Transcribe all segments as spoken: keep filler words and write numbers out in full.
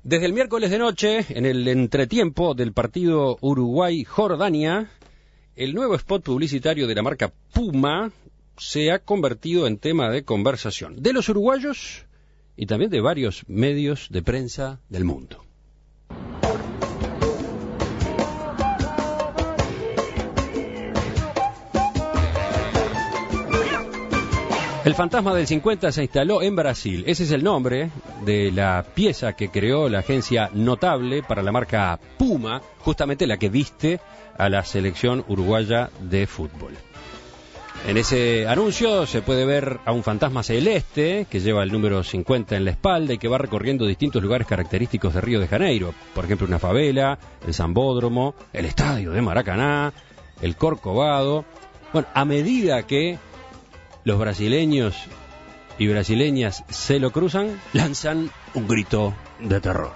Desde el miércoles de noche, en el entretiempo del partido Uruguay-Jordania, el nuevo spot publicitario de la marca Puma se ha convertido en tema de conversación de los uruguayos y también de varios medios de prensa del mundo. El fantasma del cincuenta se instaló en Brasil. Ese es el nombre de la pieza que creó la agencia Notable para la marca Puma, justamente la que viste a la selección uruguaya de fútbol. En ese anuncio se puede ver a un fantasma celeste que lleva el número cincuenta en la espalda y que va recorriendo distintos lugares característicos de Río de Janeiro. Por ejemplo, una favela, el Sambódromo, el estadio de Maracaná, el Corcovado. Bueno, a medida que los brasileños y brasileñas se lo cruzan, lanzan un grito de terror.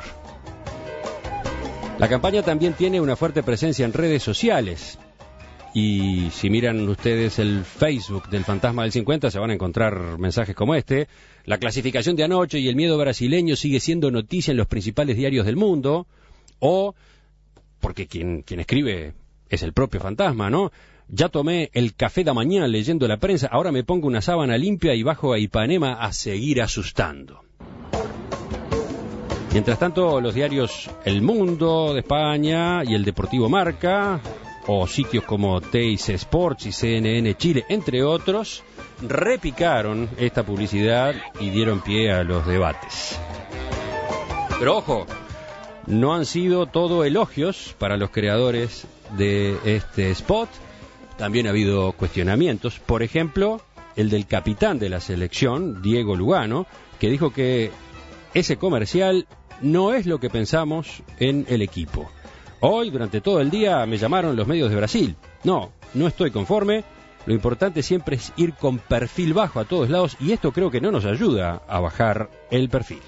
La campaña también tiene una fuerte presencia en redes sociales. Y si miran ustedes el Facebook del Fantasma del cincuenta, se van a encontrar mensajes como este. La clasificación de anoche y el miedo brasileño sigue siendo noticia en los principales diarios del mundo. O, porque quien, quien escribe es el propio fantasma, ¿no? Ya tomé el café de mañana leyendo la prensa, ahora me pongo una sábana limpia y bajo a Ipanema a seguir asustando. Mientras tanto, los diarios El Mundo de España y el Deportivo Marca, o sitios como T I C Sports y C N N Chile, entre otros, repicaron esta publicidad y dieron pie a los debates. Pero ojo, no han sido todo elogios para los creadores de este spot. También ha habido cuestionamientos, por ejemplo, el del capitán de la selección, Diego Lugano, que dijo que ese comercial no es lo que pensamos en el equipo. Hoy, durante todo el día, me llamaron los medios de Brasil. No, no estoy conforme. Lo importante siempre es ir con perfil bajo a todos lados y esto creo que no nos ayuda a bajar el perfil.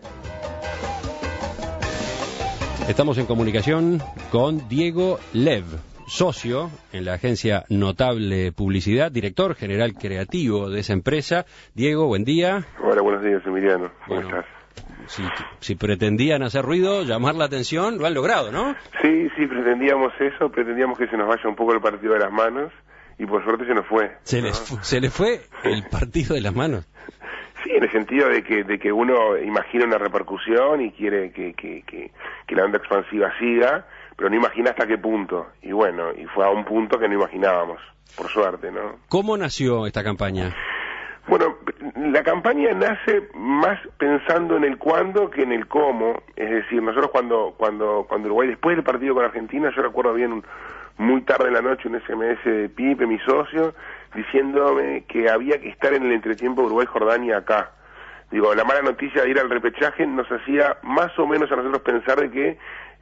Estamos en comunicación con Diego Lev, socio en la agencia Notable Publicidad, director general creativo de esa empresa. Diego, buen día. Hola, buenos días, Emiliano. ¿Cómo bueno, estás? Si, si pretendían hacer ruido, llamar la atención, lo han logrado, ¿no? Sí, sí, pretendíamos eso, pretendíamos que se nos vaya un poco el partido de las manos y por suerte se nos fue. ¿Se, ¿no? les, fu- ¿Se les fue el partido de las manos? Sí, en el sentido de que de que uno imagina una repercusión y quiere que, que, que, que la onda expansiva siga, pero no imagina hasta qué punto. Y bueno, y fue a un punto que no imaginábamos, por suerte, ¿no? ¿Cómo nació esta campaña? Bueno, la campaña nace más pensando en el cuándo que en el cómo. Es decir, nosotros cuando cuando cuando Uruguay, después del partido con Argentina, yo recuerdo bien muy tarde en la noche un S M S de Pipe, mi socio, diciéndome que había que estar en el entretiempo de Uruguay-Jordania acá. Digo, la mala noticia de ir al repechaje nos hacía más o menos a nosotros pensar de que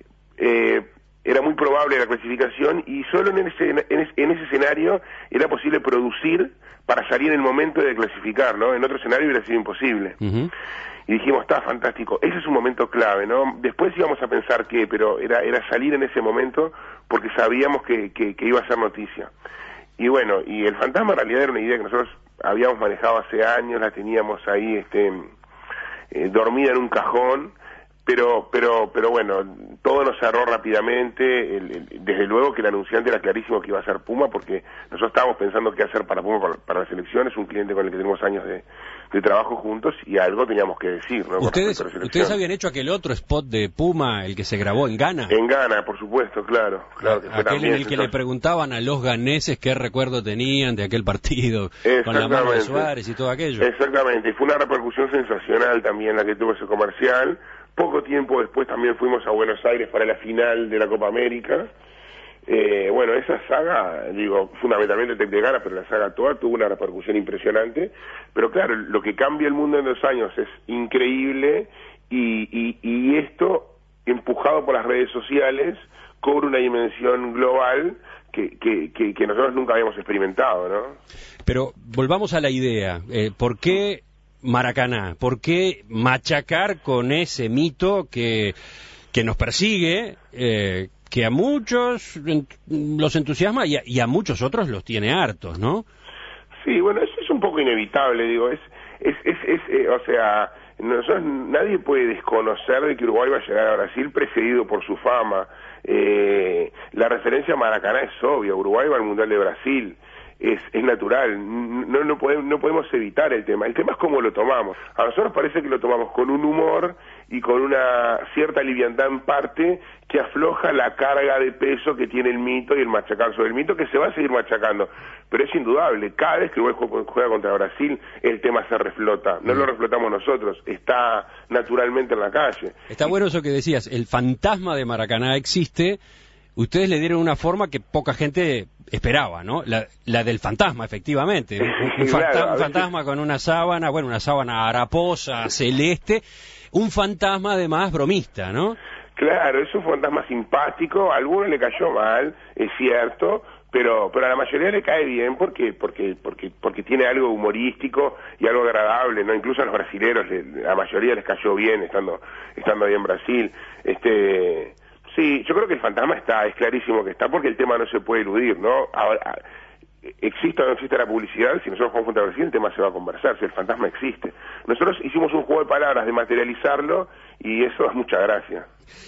eh, era muy probable la clasificación y solo en ese, en ese, en ese escenario era posible producir para salir en el momento de clasificar, ¿no? En otro escenario hubiera sido imposible. Uh-huh. Y dijimos, está fantástico, ese es un momento clave, ¿no? Después íbamos a pensar qué, pero era era salir en ese momento porque sabíamos que, que, que iba a ser noticia. Y bueno, y el fantasma en realidad era una idea que nosotros habíamos manejado hace años, la teníamos ahí este eh, dormida en un cajón, pero pero pero bueno, todo nos cerró rápidamente. El, el, desde luego que el anunciante era clarísimo que iba a ser Puma, porque nosotros estábamos pensando qué hacer para Puma, para, para la selección. Es un cliente con el que tenemos años de, de trabajo juntos y algo teníamos que decir, ¿no? ¿Ustedes, ¿Ustedes habían hecho aquel otro spot de Puma, el que se grabó en Ghana? En Ghana, por supuesto, claro. claro que fue aquel también, en el que entonces... le preguntaban a los ganeses qué recuerdo tenían de aquel partido, con la mano de Suárez y todo aquello. Exactamente, y fue una repercusión sensacional también la que tuvo ese comercial. Poco tiempo después también fuimos a Buenos Aires para la final de la Copa América. Eh, bueno, esa saga, digo, fundamentalmente Tec de Ghana, pero la saga toda tuvo una repercusión impresionante. Pero claro, lo que cambia el mundo en dos años es increíble y, y, y esto, empujado por las redes sociales, cobra una dimensión global que, que, que, que nosotros nunca habíamos experimentado, ¿no? Pero volvamos a la idea. Eh, ¿Por qué Maracaná? ¿Por qué machacar con ese mito que, que nos persigue, eh, que a muchos los entusiasma y a, y a muchos otros los tiene hartos, ¿no? Sí, bueno, eso es un poco inevitable, digo, es, es, es, es eh, o sea, nosotros, nadie puede desconocer de que Uruguay va a llegar a Brasil precedido por su fama. Eh, la referencia a Maracaná es obvia, Uruguay va al Mundial de Brasil. Es, es natural, no, no, podemos, no podemos evitar el tema. El tema es cómo lo tomamos. A nosotros parece que lo tomamos con un humor y con una cierta liviandad en parte que afloja la carga de peso que tiene el mito y el machacar sobre el mito, que se va a seguir machacando. Pero es indudable, cada vez que Uruguay juega contra Brasil, el tema se reflota. No lo reflotamos nosotros, está naturalmente en la calle. Está bueno eso que decías, el fantasma de Maracaná existe. Ustedes le dieron una forma que poca gente esperaba, ¿no? La, la del fantasma, efectivamente. Un, un, claro, fanta un veces... fantasma con una sábana, bueno, una sábana haraposa, celeste. Un fantasma, además, bromista, ¿no? Claro, es un fantasma simpático. A algunos le cayó mal, es cierto, pero pero a la mayoría le cae bien porque porque porque porque tiene algo humorístico y algo agradable, ¿no? Incluso a los brasileros, le, a la mayoría les cayó bien estando estando ahí en Brasil. Este... Sí, yo creo que el fantasma está, es clarísimo que está, porque el tema no se puede eludir, ¿no? Ahora, existe o no existe la publicidad, si nosotros jugamos contra Brasil, el tema se va a conversar, si el fantasma existe. Nosotros hicimos un juego de palabras de materializarlo y eso es mucha gracia.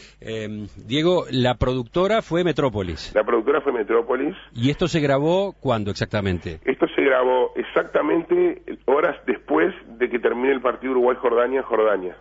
Eh, Diego, la productora fue Metrópolis. La productora fue Metrópolis. ¿Y esto se grabó cuándo exactamente? Esto se grabó exactamente horas después de que termine el partido Uruguay-Jordania en Jordania.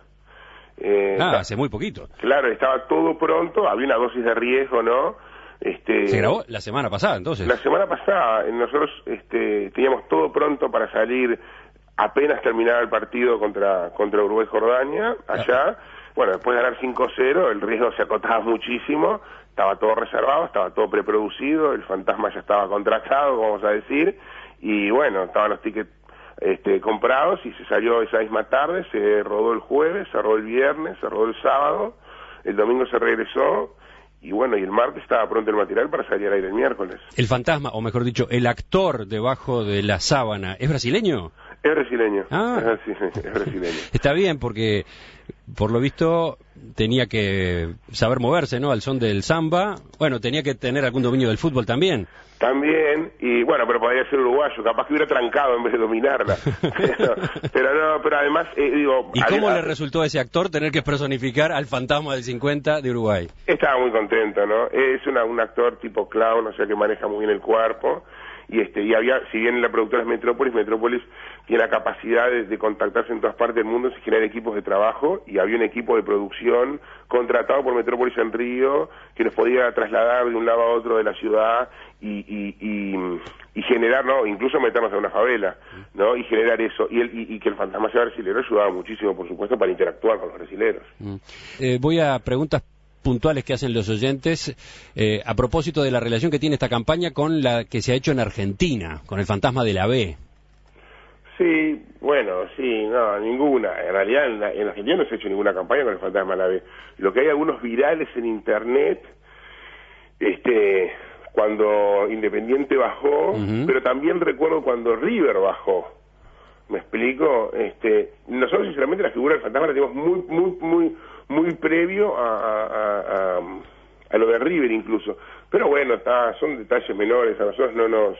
Eh, ah, hace muy poquito. Claro, estaba todo pronto, había una dosis de riesgo, ¿no? Este, ¿Se grabó la semana pasada, entonces? La semana pasada, nosotros este, teníamos todo pronto para salir apenas terminaba el partido contra contra Uruguay-Jordania, allá. Ah. Bueno, después de ganar cinco cero, el riesgo se acotaba muchísimo, estaba todo reservado, estaba todo preproducido, el fantasma ya estaba contratado, vamos a decir, y bueno, estaban los tickets Este, comprados y se salió esa misma tarde, se rodó el jueves, se rodó el viernes, se rodó el sábado, el domingo se regresó y bueno, y el martes estaba pronto el material para salir al aire el miércoles. El fantasma, o mejor dicho, el actor debajo de la sábana, ¿es brasileño? Es brasileño, ah. es, brasileño es brasileño. Está bien, porque por lo visto tenía que saber moverse, ¿no? Al son del samba, bueno, tenía que tener algún dominio del fútbol también. También, y bueno, pero podría ser uruguayo, capaz que hubiera trancado en vez de dominarla. pero, pero no, pero además, eh, digo... ¿Y cómo a, le resultó a ese actor tener que personificar al fantasma del cincuenta de Uruguay? Estaba muy contento, ¿no? Es una, un actor tipo clown, o sea que maneja muy bien el cuerpo. Y este y había, si bien la productora es Metrópolis, Metrópolis tiene la capacidad de, de contactarse en todas partes del mundo, se generan equipos de trabajo, y había un equipo de producción contratado por Metrópolis en Río, que nos podía trasladar de un lado a otro de la ciudad y, y, y, y generar, ¿no? Incluso meternos en una favela, ¿no? Y generar eso, y, el, y, y que el fantasma sea brasilero ayudaba muchísimo, por supuesto, para interactuar con los brasileros. Mm. Eh, voy a preguntas puntuales que hacen los oyentes eh, a propósito de la relación que tiene esta campaña con la que se ha hecho en Argentina, con el fantasma de la B. Sí, bueno, sí, no, ninguna. En realidad en, la, en Argentina no se ha hecho ninguna campaña con el fantasma de la B. Lo que hay algunos virales en internet, este, cuando Independiente bajó, uh-huh. pero también recuerdo cuando River bajó. ¿Me explico? Este, nosotros sinceramente la figura del fantasma la tenemos muy, muy, muy, muy previo a, a, a, a, a lo de River incluso. Pero bueno, está, son detalles menores, a nosotros no nos,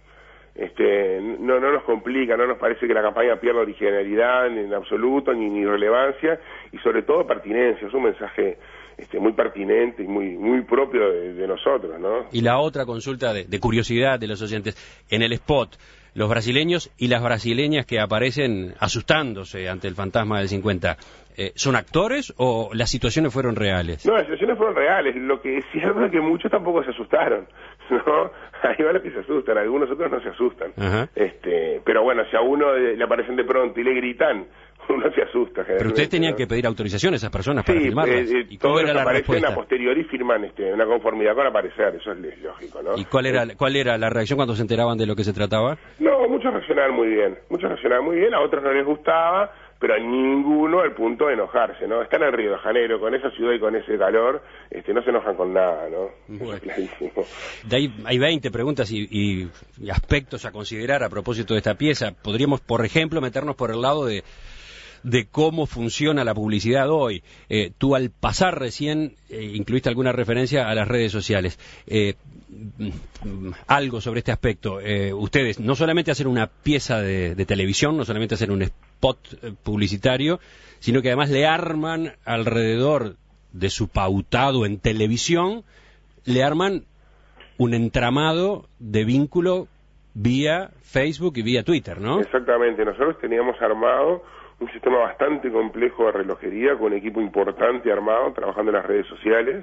este, no, no nos complica, no nos parece que la campaña pierda originalidad en absoluto, ni, ni relevancia, y sobre todo pertinencia. Es un mensaje este, muy pertinente y muy, muy propio de, de nosotros, ¿no? Y la otra consulta de, de curiosidad de los oyentes, en el spot, los brasileños y las brasileñas que aparecen asustándose ante el fantasma del cincuenta, eh, ¿son actores o las situaciones fueron reales? No, las situaciones fueron reales. Lo que es cierto es que muchos tampoco se asustaron, ¿no? Hay varios que se asustan, algunos otros no se asustan. Ajá. Este, pero bueno, si a uno le aparecen de pronto y le gritan, uno se asusta. Pero ustedes tenían ¿no? que pedir autorización a esas personas para sí, filmarlas. Eh, ¿Y todos cuál era los la aparecen respuesta? A posteriori firman este, una conformidad con aparecer, eso es lógico, ¿no? ¿Y cuál era, cuál era la reacción cuando se enteraban de lo que se trataba? No, muchos reaccionaban muy bien, muchos reaccionaban muy bien, a otros no les gustaba, pero a ninguno al punto de enojarse, ¿no? Están en Río de Janeiro, con esa ciudad y con ese calor, este, no se enojan con nada, ¿no? Bueno. De ahí hay veinte preguntas y, y, y aspectos a considerar a propósito de esta pieza. Podríamos, por ejemplo, meternos por el lado de de cómo funciona la publicidad hoy. Eh, tú al pasar recién eh, incluiste alguna referencia a las redes sociales. Eh, algo sobre este aspecto. Eh, ustedes no solamente hacen una pieza de, de televisión, no solamente hacen un spot publicitario, sino que además le arman alrededor de su pautado en televisión, le arman un entramado de vínculo vía Facebook y vía Twitter, ¿no? Exactamente, nosotros teníamos armado un sistema bastante complejo de relojería, con un equipo importante armado, trabajando en las redes sociales.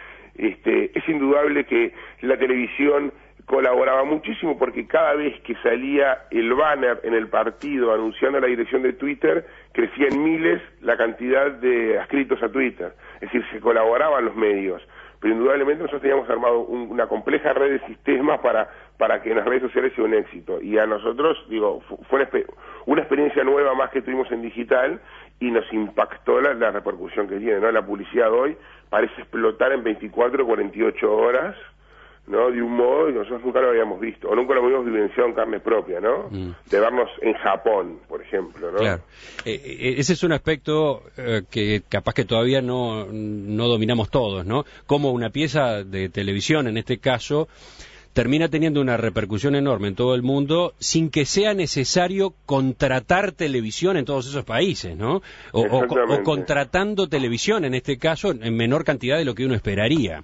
Este, es indudable que la televisión colaboraba muchísimo, porque cada vez que salía el banner en el partido anunciando la dirección de Twitter, crecía en miles la cantidad de adscritos a Twitter. Es decir, se colaboraban los medios. Pero indudablemente nosotros teníamos armado un, una compleja red de sistemas para para que en las redes sociales sea un éxito. Y a nosotros, digo, fue una, una experiencia nueva más que tuvimos en digital, y nos impactó la, la repercusión que tiene, ¿no? La publicidad hoy parece explotar en veinticuatro, cuarenta y ocho horas, ¿no? De un modo que nosotros nunca lo habíamos visto, o nunca lo habíamos vivenciado en carne propia, ¿no? Mm. De vernos en Japón, por ejemplo, ¿no? Claro. Eh, ese es un aspecto eh, que capaz que todavía no, no dominamos todos, ¿no? Como una pieza de televisión, en este caso, termina teniendo una repercusión enorme en todo el mundo sin que sea necesario contratar televisión en todos esos países, ¿no? O, o, o contratando televisión, en este caso, en menor cantidad de lo que uno esperaría.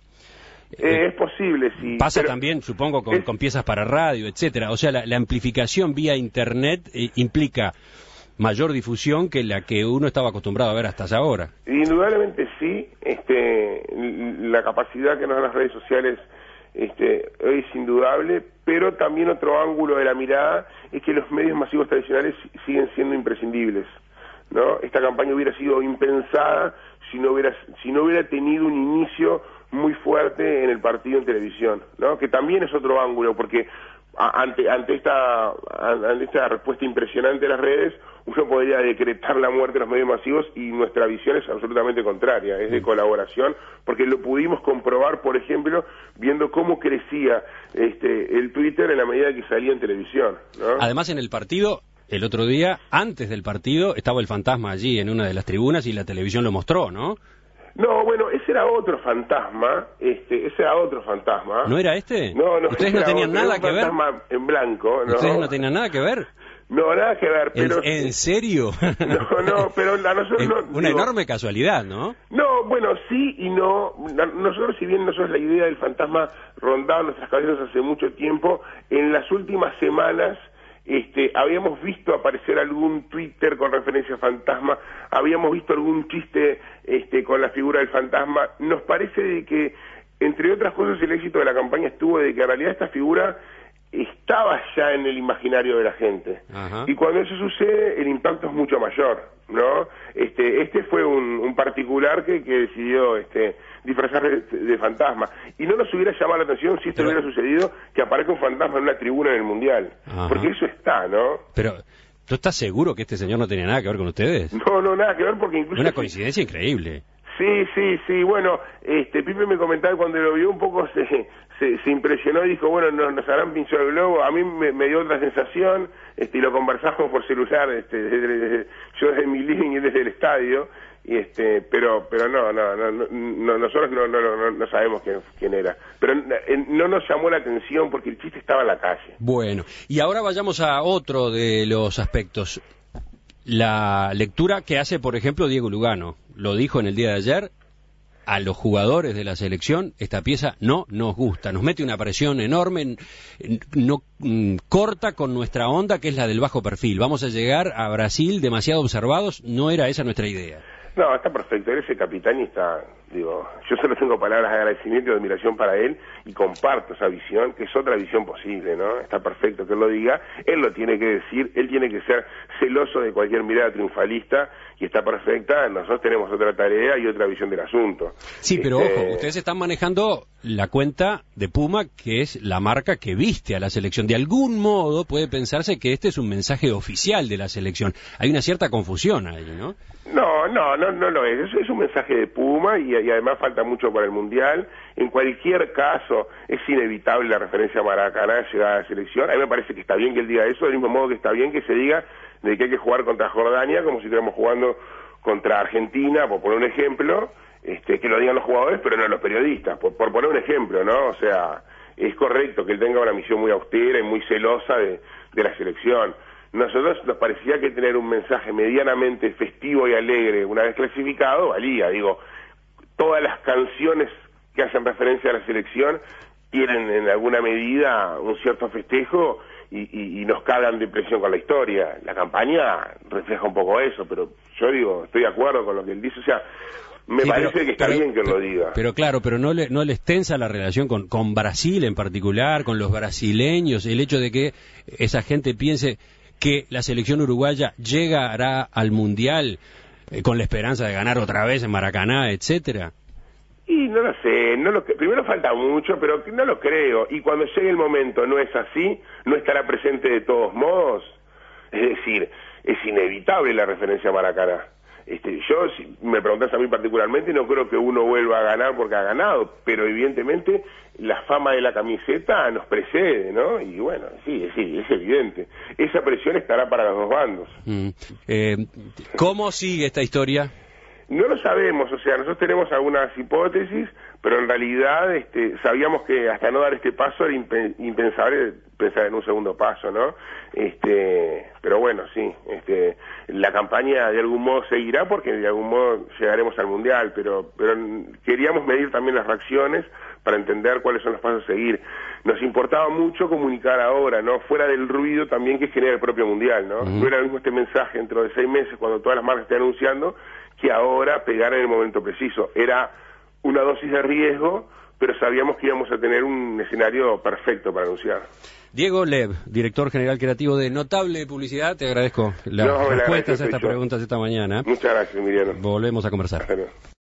Eh, es posible, sí. Pasa pero también, supongo, con, es... con piezas para radio, etcétera. O sea, la, la amplificación vía Internet eh, implica mayor difusión que la que uno estaba acostumbrado a ver hasta ahora. Indudablemente sí. Este, la capacidad que nos dan las redes sociales este, es indudable, pero también otro ángulo de la mirada es que los medios masivos tradicionales siguen siendo imprescindibles, ¿no? Esta campaña hubiera sido impensada si no hubiera, si no hubiera tenido un inicio muy fuerte en el partido en televisión, ¿no? Que también es otro ángulo, porque ante ante esta ante esta respuesta impresionante de las redes, uno podría decretar la muerte de los medios masivos, y nuestra visión es absolutamente contraria, es de colaboración, porque lo pudimos comprobar, por ejemplo, viendo cómo crecía este el Twitter en la medida que salía en televisión, ¿no? Además, en el partido, el otro día, antes del partido, estaba el fantasma allí en una de las tribunas y la televisión lo mostró, ¿no? No, bueno, ese era otro fantasma, este, ese era otro fantasma. ¿No era este? No, no. ¿Ustedes no tenían otro, nada que ver? Fantasma en blanco, ¿no? ¿Ustedes no tenían nada que ver? No, nada que ver, pero... ¿En, ¿en serio? No, no, pero a nosotros no... Una digo, enorme casualidad, ¿no? No, bueno, sí y no. Nosotros, si bien nosotros la idea del fantasma rondaba nuestras cabezas hace mucho tiempo, en las últimas semanas... Este, habíamos visto aparecer algún Twitter con referencia a fantasma, habíamos visto algún chiste este, con la figura del fantasma. Nos parece de que, entre otras cosas, el éxito de la campaña estuvo de que en realidad esta figura estaba ya en el imaginario de la gente. Ajá. Y cuando eso sucede, el impacto es mucho mayor, ¿no? Este, este fue un, un particular que, que decidió este, disfrazar de, de fantasma. Y no nos hubiera llamado la atención si esto Pero... hubiera sucedido, que aparezca un fantasma en una tribuna en el Mundial. Ajá. Porque eso está, ¿no? Pero... ¿Tú estás seguro que este señor no tenía nada que ver con ustedes? No, no, nada que ver, porque incluso... Una coincidencia increíble. Sí, sí, sí, bueno, este, Pipe me comentaba cuando lo vio un poco se, se, se impresionó y dijo, bueno, nos, nos habrán pinchado el globo. A mí me, me dio otra sensación, este, y lo conversamos por celular, este, desde, desde, yo desde mi living y desde el estadio, y este, pero, pero no, no, no, no nosotros no, no, no, no sabemos quién, quién era, pero no nos llamó la atención porque el chiste estaba en la calle. Bueno, y ahora vayamos a otro de los aspectos. La lectura que hace, por ejemplo, Diego Lugano, lo dijo en el día de ayer, a los jugadores de la selección, esta pieza no nos gusta, nos mete una presión enorme, no mm, corta con nuestra onda, que es la del bajo perfil. Vamos a llegar a Brasil demasiado observados, no era esa nuestra idea. No, está perfecto, él es el capitán y está, digo, yo solo tengo palabras de agradecimiento y de admiración para él, y comparto esa visión, que es otra visión posible, ¿no? Está perfecto que él lo diga, él lo tiene que decir, él tiene que ser celoso de cualquier mirada triunfalista, y está perfecta. Nosotros tenemos otra tarea y otra visión del asunto. Sí, pero este... ojo, ustedes están manejando la cuenta de Puma, que es la marca que viste a la selección. De algún modo puede pensarse que este es un mensaje oficial de la selección. Hay una cierta confusión ahí, ¿no? No, no, no, no lo es. Eso es un mensaje de Puma y, y además falta mucho para el Mundial. En cualquier caso, es inevitable la referencia a Maracaná llegada a la selección. A mí me parece que está bien que él diga eso, del mismo modo que está bien que se diga de que hay que jugar contra Jordania como si estuviéramos jugando contra Argentina, por poner un ejemplo, este, que lo digan los jugadores, pero no los periodistas, por, por poner un ejemplo, ¿no? O sea, es correcto que él tenga una misión muy austera y muy celosa de, de la selección. nosotros nos parecía que tener un mensaje medianamente festivo y alegre una vez clasificado valía. Digo, todas las canciones que hacen referencia a la selección tienen en alguna medida un cierto festejo y, y, y nos cargan de presión con la historia. La campaña refleja un poco eso, pero yo digo, estoy de acuerdo con lo que él dice, o sea, me sí, parece pero, que está pero, bien que pero, lo diga. Pero claro, pero no le, no le extensa la relación con, con Brasil en particular, con los brasileños, el hecho de que esa gente piense que la selección uruguaya llegará al Mundial eh, con la esperanza de ganar otra vez en Maracaná, etcétera. Y no lo sé, no lo, primero falta mucho, pero no lo creo, y cuando llegue el momento no es así, no estará presente de todos modos, es decir, es inevitable la referencia a Maracaná. Este, yo, si me preguntás a mí particularmente, no creo que uno vuelva a ganar porque ha ganado, pero evidentemente la fama de la camiseta nos precede, ¿no? Y bueno, sí, sí, es evidente. Esa presión estará para los dos bandos. Mm. Eh, ¿Cómo sigue esta historia? No lo sabemos, o sea, nosotros tenemos algunas hipótesis, pero en realidad este, sabíamos que hasta no dar este paso era impen impensable pensar en un segundo paso, ¿no? Este, pero bueno, sí, este, la campaña de algún modo seguirá porque de algún modo llegaremos al Mundial, pero, pero queríamos medir también las reacciones para entender cuáles son los pasos a seguir. Nos importaba mucho comunicar ahora, ¿no? Fuera del ruido también que genera el propio Mundial, ¿no? Uh-huh. No era lo mismo este mensaje dentro de seis meses cuando todas las marcas estén anunciando que ahora pegar en el momento preciso. Era una dosis de riesgo, pero sabíamos que íbamos a tener un escenario perfecto para anunciar. Diego Lev, director general creativo de Notable Publicidad, te agradezco las no, respuestas a estas preguntas esta mañana. Muchas gracias, Emiliano. Volvemos a conversar.